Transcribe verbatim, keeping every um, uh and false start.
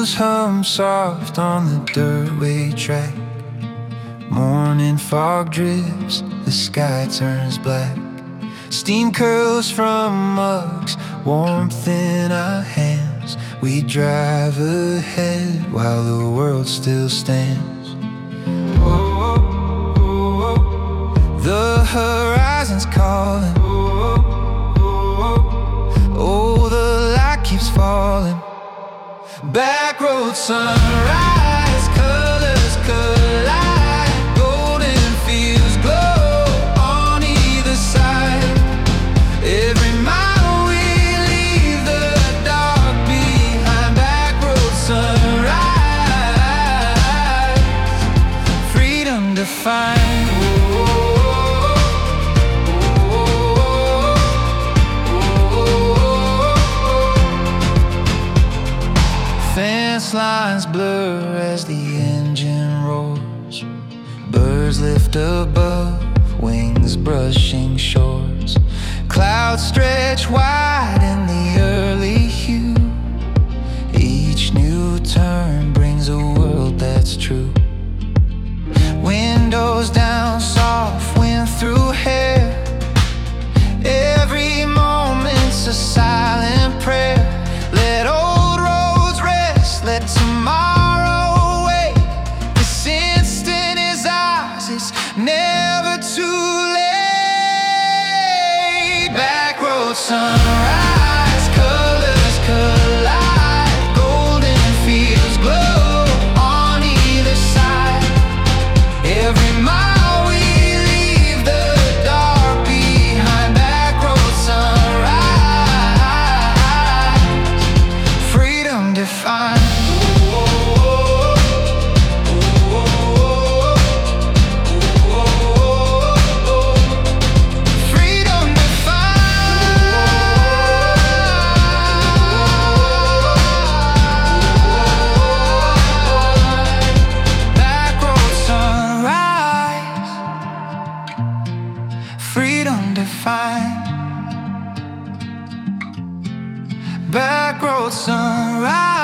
wheels hum soft on the dirtway track. Morning fog drifts, the sky turns black. Steam curls from mugs, warmth in our hands. We drive ahead while the world still stands. Oh, oh, oh, oh. The horizon's calling. Oh, oh, oh, oh, the light keeps falling. Back road sunrise, colors collide. Golden fields glow on either side. Every mile we leave the dark behind. Back road sunrise, freedom defined. Fence lines blur as the engine roars. Birds lift above, wings brushing shores. Clouds stretch wide in the early hue. Each new turn brings a world that's true. Windows down, soft wind through hair. Every moment's a silent prayer. Let old roads rest, let tomorrow wait. This instant is ours, it's never too late. Back road sunrise, colors collide. Golden fields glow on either side. Every mile we leave the dark behind. Back road sunrise, freedom defined. Freedom defined. Back road sunrise.